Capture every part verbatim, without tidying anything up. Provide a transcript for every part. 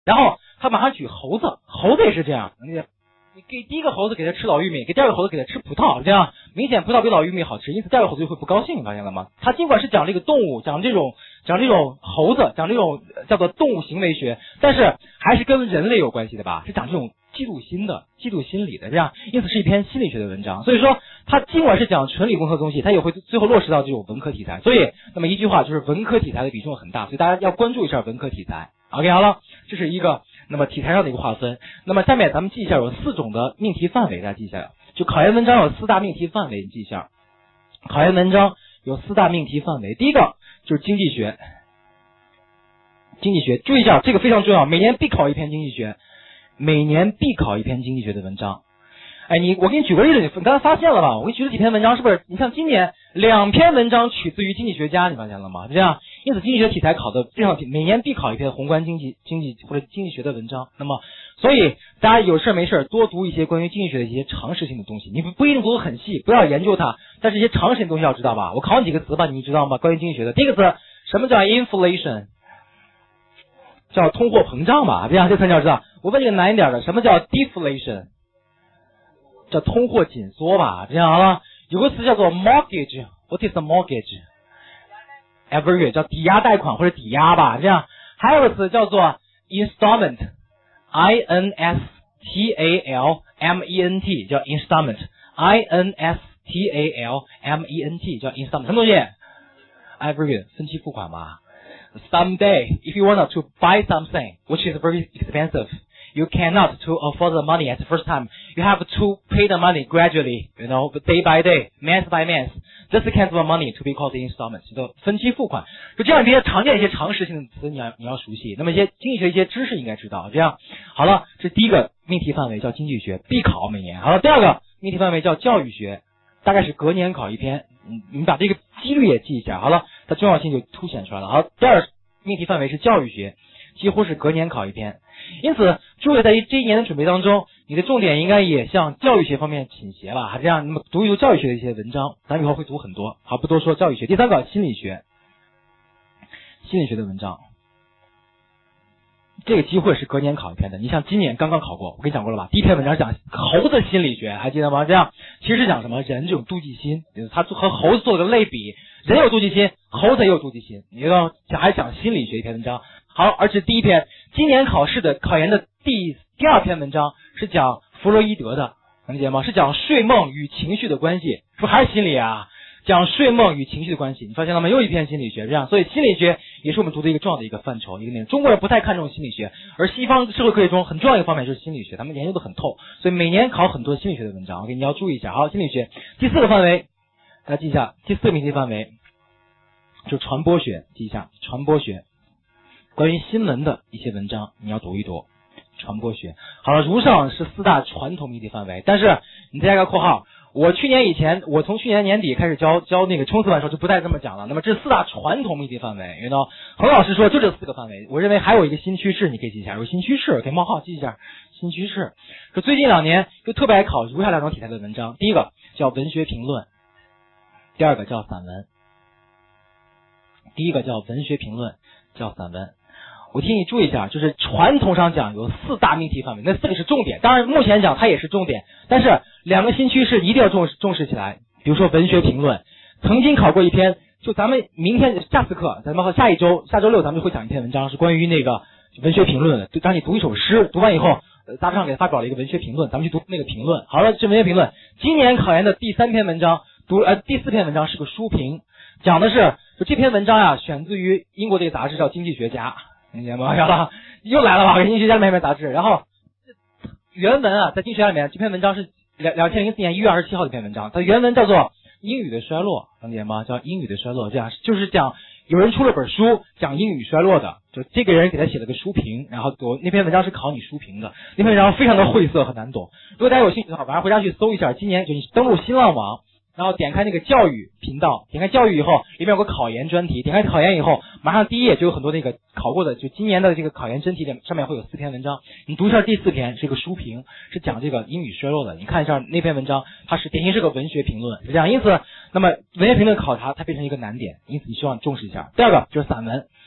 然后他马上举猴子，猴子也是这样，你你给第一个猴子给他吃老玉米，给第二个猴子给他吃葡萄，这样明显葡萄比老玉米好吃，因此第二个猴子就会不高兴，你发现了吗？他尽管是讲这个动物，讲这种讲这种猴子，讲这种叫做动物行为学，但是还是跟人类有关系的吧，是讲这种嫉妒心的、嫉妒心理的，这样因此是一篇心理学的文章。所以说，它尽管是讲纯理工科的东西，它也会最后落实到这种文科题材。所以，那么一句话就是文科题材的比重很大，所以大家要关注一下文科题材。OK， 好了，这是一个那么题材上的一个划分。那么下面咱们记一下，有四种的命题范围，大家记一下。就考研文章有四大命题范围，你记一下。考研文章有四大命题范围，第一个就是经济学。经济学，注意一下，这个非常重要，每年必考一篇经济学。每年必考一篇经济学的文章。哎，你我给你举个例子，你刚才发现了吧？我给你举了几篇文章，是不是？你像今年两篇文章取自于经济学家，你发现了吗？是这样，因此经济学题材考的非常，每年必考一篇宏观经济、经济或者经济学的文章。那么，所以大家有事没事多读一些关于经济学的一些常识性的东西。你不不一定读得很细，不要研究它，但是一些常识性的东西要知道吧？我考你几个词吧，你知道吗？关于经济学的，第一个词，什么叫 inflation？叫通货膨胀吧，这样这词你要知道。我问一个难一点的，什么叫 deflation？ 叫通货紧缩吧，这样好了。有个词叫做 mortgage，what is a mortgage？every year 叫抵押贷款或者抵押吧，这样。还有个词叫做 installment，I N S T A L M E N T 叫 installment，I N S T A L M E N T 叫 installment， 什么东西 ？every year 分期付款吧。Someday, if you want to buy something which is very expensive, you cannot to afford the money at the first time. You have to pay the money gradually, you know, day by day, month by month. This kind of money to be called the installment. 就分期付款。就这样这些常见一些常识性的词，你要你要熟悉。那么一些经济学一些知识应该知道。这样好了，这第一个命题范围叫经济学，必考每年。好了，第二个命题范围叫教育学，大概是隔年考一篇。你你把这个几率也记一下，好了，它重要性就凸显出来了。好，第二命题范围是教育学，几乎是隔年考一篇。因此，诸位在这一年的准备当中，你的重点应该也向教育学方面倾斜吧。这样，那么读一读教育学的一些文章，咱们以后会读很多。好，不多说，教育学。第三个，心理学，心理学的文章。这个机会是隔年考一篇的，你像今年刚刚考过，我跟你讲过了吧？第一篇文章讲猴子心理学，还记得吗？这样其实是讲什么？人这种妒忌心，他和猴子做了个类比，人有妒忌心，猴子也有妒忌心。你要讲还讲心理学一篇文章，好，而且第一篇今年考试的考研的第第二篇文章是讲弗洛伊德的，能理解吗？是讲睡梦与情绪的关系，是不是还是心理啊？讲睡梦与情绪的关系，你发现了吗？又一篇心理学，这样，所以心理学也是我们读的一个重要的一个范畴，一个内容。中国人不太看重心理学，而西方社会科学中很重要一个方面就是心理学，他们研究的很透，所以每年考很多心理学的文章， OK， 你要注意一下。好，心理学第四个范围，大家记一下，第四个命题范围就传播学，记一下传播学，关于新闻的一些文章你要读一读。传播学好了，如上是四大传统命题范围，但是你再加个括号。我去年以前，我从去年年底开始教教那个冲刺班的时候就不再这么讲了。那么这四大传统命题范围，you know，何老师说就这四个范围。我认为还有一个新趋势，你可以记一下，有新趋势，可以冒号记一下新趋势。说最近两年就特别爱考如下两种题材的文章，第一个叫文学评论，第二个叫散文。第一个叫文学评论，叫散文。我提醒你注意一下，就是传统上讲有四大命题范围，那四个是重点，当然目前讲它也是重点，但是两个新趋势一定要重视重视起来。比如说文学评论，曾经考过一篇，就咱们明天下次课，咱们下一周下周六咱们就会讲一篇文章，是关于那个文学评论的。就当你读一首诗，读完以后，呃，杂志上给他发表了一个文学评论，咱们去读那个评论。好了，这文学评论，今年考研的第三篇文章，读呃第四篇文章是个书评，讲的是就这篇文章呀、啊，选自于英国的一个杂志叫《经济学家》。明白吗？又来了吧？经济学家里面一篇杂志，然后原文啊，在经济学家里面，这篇文章是两两千零四年一月二十七号的一篇文章，它原文叫做《英语的衰落》，能理解吗？叫《英语的衰落》，这样就是讲有人出了本书讲英语衰落的，就这个人给他写了个书评，然后我那篇文章是考你书评的，那篇文章非常的晦涩很难懂。如果大家有兴趣的话，晚上回家去搜一下，今年就你登录新浪网。然后点开那个教育频道，点开教育以后，里面有个考研专题，点开考研以后，马上第一页就有很多那个考过的，就今年的这个考研真题上面会有四篇文章，你读一下第四篇是一个书评，是讲这个英语衰落的，你看一下那篇文章，它是典型是个文学评论，是这样。因此，那么文学评论考察它变成一个难点，因此你希望重视一下。第二个就是散文，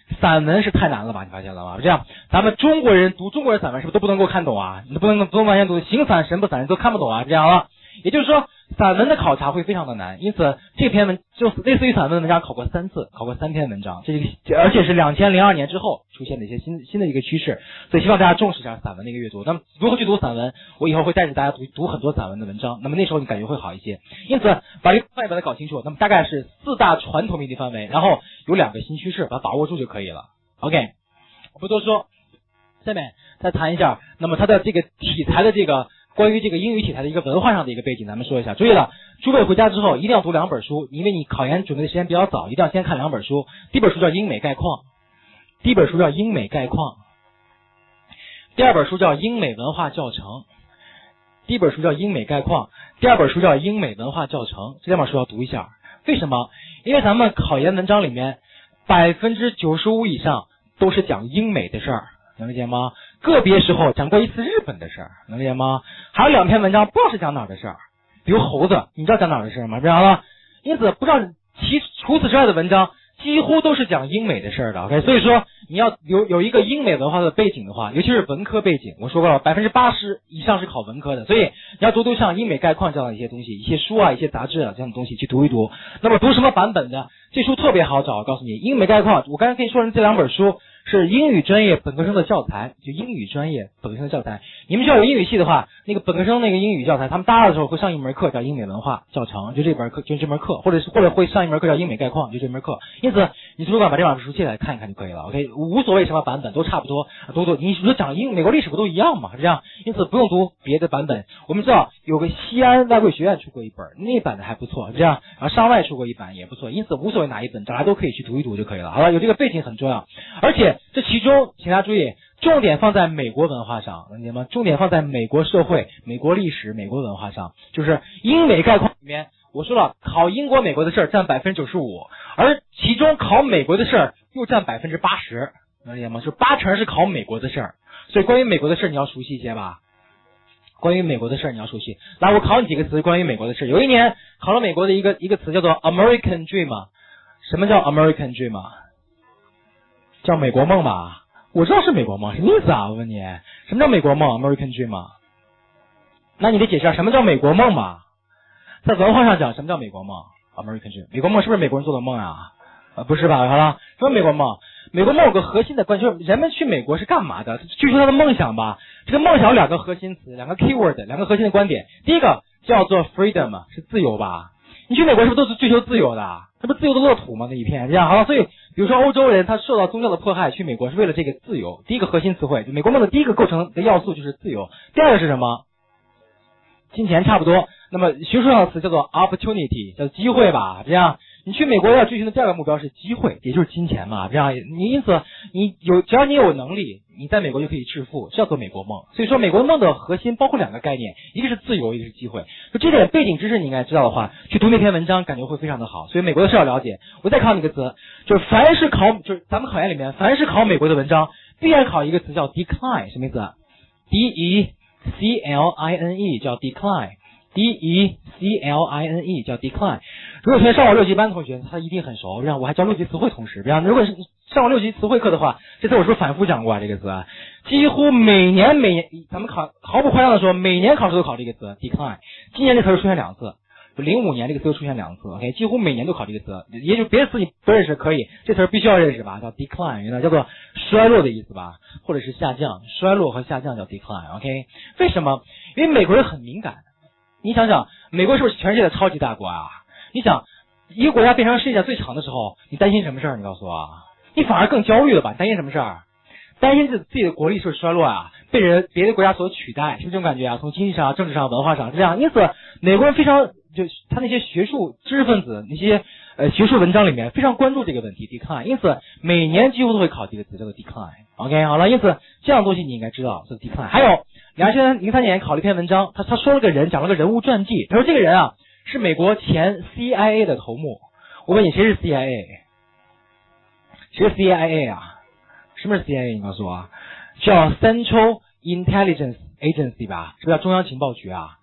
散文是太难了吧？你发现了吗？这样，咱们中国人读中国人散文是不是都不能够看懂啊？你不能不能完全读形散神不散人都看不懂啊？这样了，也就是说，散文的考察会非常的难。因此，这篇文就类似于散文的文章考过三次，考过三篇文章，这是而且是两千零二年之后出现的一些新新的一个趋势。所以希望大家重视一下散文的一个阅读。那么如何去读散文？我以后会带着大家读读很多散文的文章。那么那时候你感觉会好一些。因此，把这个范围把它搞清楚。那么大概是四大传统命题范围，然后有两个新趋势，把它把握住就可以了。OK， 我不多说，下面再谈一下，那么它的这个题材的这个关于这个英语题材的一个文化上的一个背景，咱们说一下。注意了，诸位回家之后一定要读两本书，因为你考研准备的时间比较早，一定要先看两本书。第一本书叫《英美概况》，第一本书叫《英美概况》，第二本书叫《英美文化教程》。第一本书叫《英美概况》，第二本书叫《英美文化教程》，这两本书要读一下。为什么？因为咱们考研文章里面百分之九十五以上都是讲英美的事儿，能理解吗？个别时候讲过一次日本的事儿，能理解吗？还有两篇文章不知道是讲哪儿的事儿，比如猴子，你知道讲哪儿的事儿吗？这样了，因此不知道其除此之外的文章几乎都是讲英美的事儿的。OK， 所以说你要有有一个英美文化的背景的话，尤其是文科背景，我说过了，百分之八十以上是考文科的，所以你要读读像英美概况这样的一些东西，一些书啊，一些杂志啊这样的东西去读一读。那么读什么版本的？这书特别好找，我告诉你，英美概况，我刚才跟你说的这两本书是英语专业本科生的教材，就英语专业本科生的教材。你们学校有英语系的话，那个本科生那个英语教材，他们大二的时候会上一门课叫英美文化教程，就这门课，就这门课，或者是或者会上一门课叫英美概况，就这门课。因此，你图书馆把这两本书借来看一看就可以了。OK， 无所谓什么版本，都差不多，读读。你说讲英美国历史不都一样嘛？是这样，因此不用读别的版本。我们知道有个西安外汇学院出过一本，那版的还不错，这样，然后上外出过一版也不错。因此无所谓哪一本，大家都可以去读一读就可以了。好了，有这个背景很重要，而且这其中，请大家注意，重点放在美国文化上，能理解吗？重点放在美国社会、美国历史、美国文化上，就是英美概况里面，我说了，考英国、美国的事儿占百分之九十五，而其中考美国的事儿又占百分之八十，能理解吗？就八成是考美国的事儿，所以关于美国的事儿你要熟悉一些吧。关于美国的事儿你要熟悉。来，我考你几个词关于美国的事儿。有一年考了美国的一个一个词叫做 American Dream。什么叫 American Dream？ 叫美国梦吧？我知道是美国梦，什么意思啊？我问你，什么叫美国梦 American Dream？ 那你得解释下什么叫美国梦嘛？在文化上讲，什么叫美国梦 American Dream？ 美国梦是不是美国人做的梦啊？啊，不是吧？好了，什么美国梦？美国梦有个核心的关系，就是人们去美国是干嘛的？据说他的梦想吧。这个梦想有两个核心词，两个 keyword， 两个核心的观点。第一个叫做 freedom， 是自由吧？你去美国是不是都是追求自由的？这不自由的乐土吗？那一片这样好了，所以比如说欧洲人他受到宗教的迫害，去美国是为了这个自由。第一个核心词汇，美国梦的第一个构成的要素就是自由。第二个是什么？金钱差不多。那么学术上的词叫做 opportunity， 叫机会吧。这样你去美国要追寻的第二个目标是机会，也就是金钱嘛。这样你因此你有只要你有能力，你在美国就可以致富，叫做美国梦。所以说美国梦的核心包括两个概念，一个是自由，一个是机会。就这点背景知识你应该知道的话，去读那篇文章感觉会非常的好。所以美国的事要了解。我再考你一个词，就是凡是考就是咱们考研里面凡是考美国的文章，必然考一个词叫 decline， 什么意思 ？D E C L I N E 叫 decline。D E C L I N E 叫 decline。 如果同学上过六级班的同学，他一定很熟，这样我还教六级词汇同时，这样如果是上过六级词汇课的话，这次我是不是反复讲过啊？这个词啊，几乎每年每年咱们考毫不夸张的说，每年考试都考这个词 decline。 今年这词出现两次，零五年这个词又出现两次 ，OK， 几乎每年都考这个词，也就别的词你不认识可以，这词必须要认识吧，叫 decline， 原来叫做衰落的意思吧，或者是下降，衰落和下降叫 decline，OK， 为什么？因为美国人很敏感。你想想，美国是不是全世界的超级大国啊？你想，一个国家变成世界上最强的时候，你担心什么事儿？你告诉我，你反而更焦虑了吧？担心什么事儿？担心自自己的国力是不是衰落啊？被人别的国家所取代，是不是这种感觉啊？从经济上、政治上、文化上这样，因此美国人非常就他那些学术知识分子那些呃学术文章里面非常关注这个问题 decline， 因此每年几乎都会考这个词叫做 decline。OK， 好了，因此这样的东西你应该知道，叫 decline。还有两千零三年考了一篇文章，他他说了个人，讲了个人物传记，他说这个人啊是美国前 C I A 的头目。我问你，谁是 C I A？ 谁是 C I A 啊？什么是 C I A？ 你告诉我啊，叫 Central Intelligence Agency 吧，是不是叫中央情报局啊？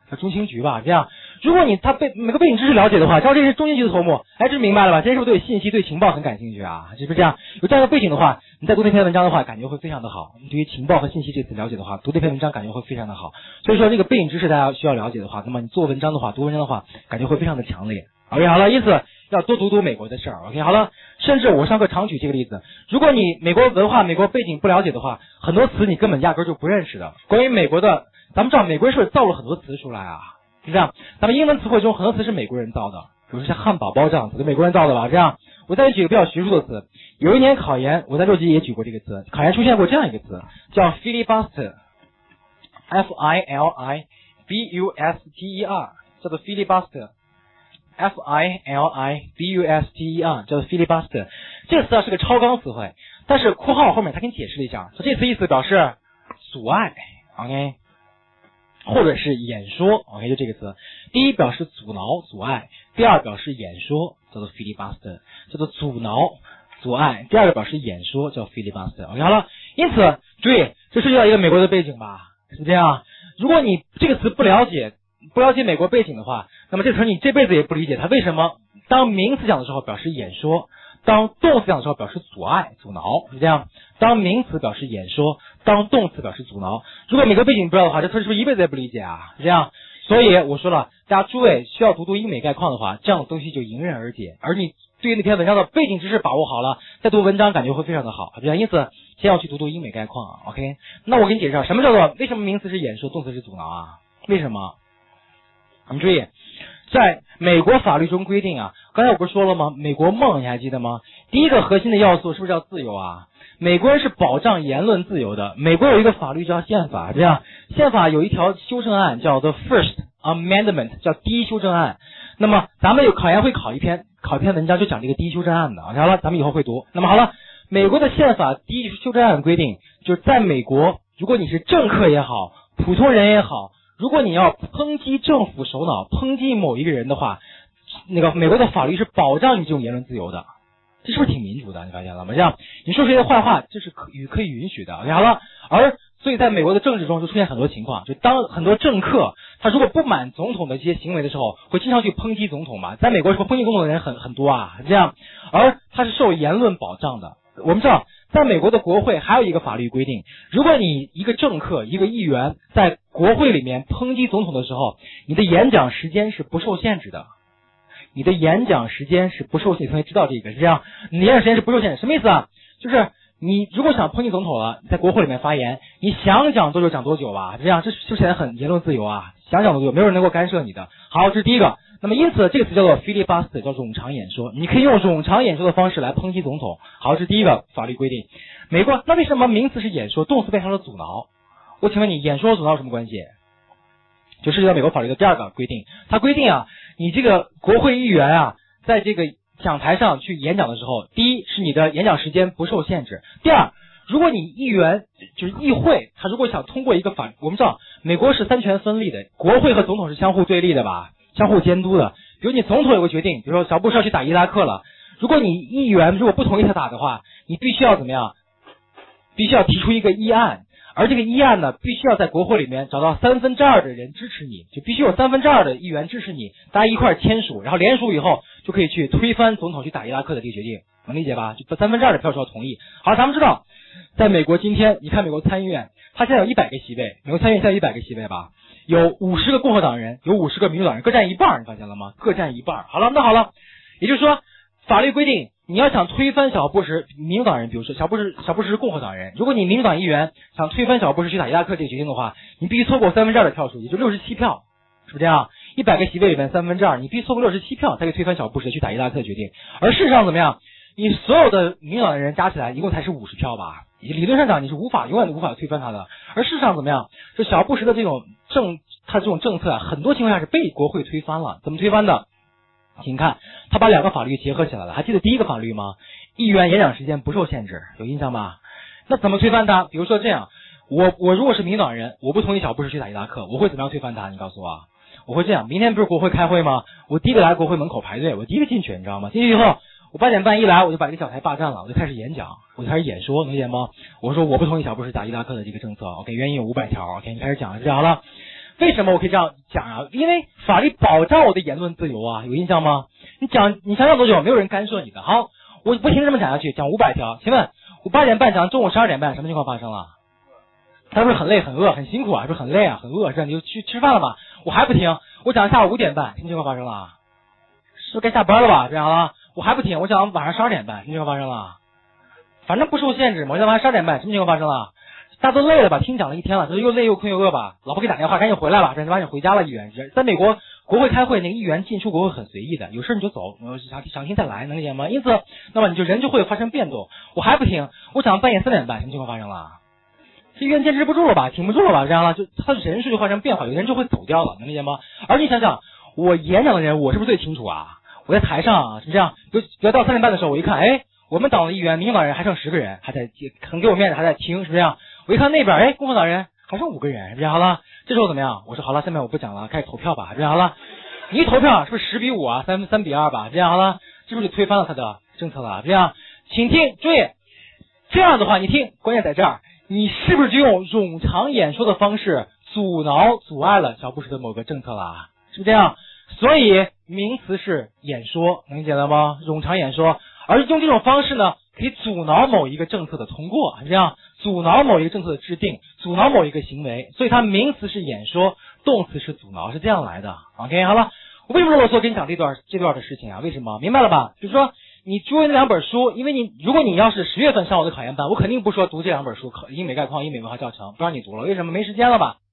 叫中情局吧，这样。如果你他背每个背景知识了解的话，知道这是中情局的头目，哎，这明白了吧？这是不是对信息、对情报很感兴趣啊？是不是这样？有这样的背景的话，你再读那篇文章的话，感觉会非常的好。你对于情报和信息这次了解的话，读这篇文章感觉会非常的好。所以说，这个背景知识大家需要了解的话，那么你做文章的话，读文章的话，感觉会非常的强烈。OK， 好了，因此要多读读美国的事儿。OK， 好了，甚至我上课常举这个例子，如果你美国文化、美国背景不了解的话，很多词你根本压根就不认识的。关于美国的，咱们知道美国人是不是造了很多词出来啊？是这样，咱们英文词汇中很多词是美国人造的，比如说像汉堡包这样词，美国人造的吧？这样，我再举个比较学术的词，有一年考研，我在六级也举过这个词，考研出现过这样一个词，叫 filibuster，F I L I B U S T E R， 叫做 filibuster。F I L I B U S T E R 叫做 filibuster， 这个词啊是个超纲词汇，但是括号后面他给你解释了一下，说这词意思表示阻碍 ，OK， 或者是演说 ，OK， 就这个词，第一表示阻挠、阻碍，第二表示演说，叫做 filibuster， 叫做阻挠、阻碍，第二个表示演说叫 filibuster，OK， 好了，因此注意，这涉及到一个美国的背景吧，是这样，如果你这个词不了解。不了解美国背景的话，那么这词你这辈子也不理解它为什么当名词讲的时候表示演说，当动词讲的时候表示阻碍、阻挠，是这样。当名词表示演说，当动词表示阻挠。如果美国背景不知道的话，这词是不是一辈子也不理解啊？是这样。所以我说了，大家诸位需要读读英美概况的话，这样的东西就迎刃而解。而你对于那篇文章的背景知识把握好了，再读文章感觉会非常的好，这样。因此，先要去读读英美概况啊。OK， 那我给你解释下什么叫做为什么名词是演说，动词是阻挠啊？为什么？你注意，在美国法律中规定啊，刚才我不是说了吗？美国梦你还记得吗？第一个核心的要素是不是叫自由啊？美国人是保障言论自由的。美国有一个法律叫宪法，这样，宪法有一条修正案叫做 First Amendment， 叫第一修正案。那么咱们有考研会考一篇考一篇文章就讲这个第一修正案的，好了，咱们以后会读。那么好了，美国的宪法第一修正案规定，就是在美国，如果你是政客也好，普通人也好。如果你要抨击政府首脑，抨击某一个人的话，那个美国的法律是保障你这种言论自由的，这是不是挺民主的？你发现了吗？这样你说谁的坏话，这是可以可以允许的。OK， 好了，而所以在美国的政治中就出现很多情况，就当很多政客他如果不满总统的这些行为的时候，会经常去抨击总统嘛。在美国是不是抨击总统的人很很多啊？这样，而他是受言论保障的。我们知道，在美国的国会还有一个法律规定，如果你一个政客、一个议员在国会里面抨击总统的时候，你的演讲时间是不受限制的。你的演讲时间是不受限，你同学知道这个是这样，你的演讲时间是不受限制，什么意思啊？就是你如果想抨击总统了，在国会里面发言，你想讲多久讲多久吧，这样这是不是显得很言论自由啊？想讲多久，没有人能够干涉你的。好，这是第一个。那么因此这个词叫做 filibuster， 叫冗长演说，你可以用冗长演说的方式来抨击总统。好，这是第一个法律规定。美国那为什么名词是演说，动词变成了阻挠？我请问你，演说和阻挠有什么关系？就涉及到美国法律的第二个规定，它规定啊，你这个国会议员啊，在这个讲台上去演讲的时候，第一是你的演讲时间不受限制，第二，如果你议员就是议会，他如果想通过一个法，我们知道美国是三权分立的，国会和总统是相互对立的吧，相互监督的。比如你总统有个决定，比如说小布什要去打伊拉克了，如果你议员如果不同意他打的话，你必须要怎么样？必须要提出一个议案，而这个议案呢，必须要在国会里面找到三分之二的人支持你，就必须有三分之二的议员支持你，大家一块签署，然后联署以后就可以去推翻总统去打伊拉克的这个决定，能理解吧？就三分之二的票数要同意。好，咱们知道，在美国今天，你看美国参议院，它现在有一百个席位，美国参议院现在有一百个席位吧，有五十个共和党人，有五十个民主党人，各占一半，你发现了吗？各占一半。好了，那好了，也就是说，法律规定。你要想推翻小布什，民主党人，比如说小布什，小布什是共和党人，如果你民主党议员想推翻小布什去打伊拉克这个决定的话，你必须凑够三分之二的票数，也就六十七票，是不是这样？一百个席位里面三分之二，你必须凑够六十七票才可以推翻小布什去打伊拉克的决定。而事实上怎么样？你所有的民主党的人加起来一共才是五十票吧？理论上讲你是无法永远都无法推翻他的。而事实上怎么样？就小布什的这种政，他这种政策啊，很多情况下是被国会推翻了。怎么推翻的？请看，他把两个法律结合起来了。还记得第一个法律吗？议员演讲时间不受限制，有印象吗？那怎么推翻他？比如说这样，我我如果是民主党人，我不同意小布什去打伊拉克，我会怎么样推翻他？你告诉我。我会这样，明天不是国会开会吗？我第一个来国会门口排队，我第一个进去，你知道吗？进去以后，我八点半一来，我就把这个讲台霸占了，我就开始演讲，我就开始演说，能理解吗？我说我不同意小布什打伊拉克的这个政策 ，OK， 原因有五百条 ，OK， 你开始讲，这样好了。 为什么我可以这样讲啊？因为法律保障我的言论自由啊，有印象吗？你讲，你想想多久，没有人干涉你的。好，我不停地这么讲下去，讲五百条。请问，我八点半讲，中午十二点半，什么情况发生了？他是不是很累、很饿、很辛苦啊？是不是很累啊、很饿？是吧？你就去吃饭了吧？我还不停，我讲下午五点半，什么情况发生了？是不是该下班了吧？这样了，我还不停，我讲晚上十二点半，什么情况发生了？反正不受限制嘛，我讲晚上十二点半，什么情况发生了？大家都累了吧？听讲了一天了，就是又累又困又饿吧？老婆给打电话，赶紧回来吧，赶紧回家了。议员在美国国会开会，那个议员进出国会很随意的，有事你就走，想想听再来，能理解吗？因此，那么你就人就会发生变动。我还不听，我讲半夜三点半，什么情况发生了？这议员坚持不住了吧？挺不住了吧？这样了，就他的人数就发生变化，有的人就会走掉了，能理解吗？而你想想，我演讲的人，我是不是最清楚啊？我在台上啊，是这样，就比如到三点半的时候，我一看，哎，我们党的议员、民进党人还剩十个人，还在很给我面子，还在听，是不是这样？我一看那边，哎，共和党人还剩五个人，是不是好了？这时候怎么样？我说好了，下面我不讲了，开始投票吧，是不是好了？你一投票，是不是十比五啊？三三比二吧？这样好了，是不是就推翻了他的政策了？这样，请听，注意，这样的话，你听，关键在这儿，你是不是就用冗长演说的方式阻挠、阻碍了小布什的某个政策了？是不是这样？所以名词是演说，能理解了吗？冗长演说，而用这种方式呢，可以阻挠某一个政策的通过，是这样，阻挠某一个政策的制定，阻挠某一个行为，所以它名词是演说，动词是阻挠，是这样来的。OK， 好了，我为什么啰嗦跟你讲这段这段的事情啊？为什么？明白了吧？就是说你注意那两本书，因为你如果你要是十月份上我的考研班，我肯定不说读这两本书，英美概况、英美文化教程，不让你读了，为什么？没时间了吧？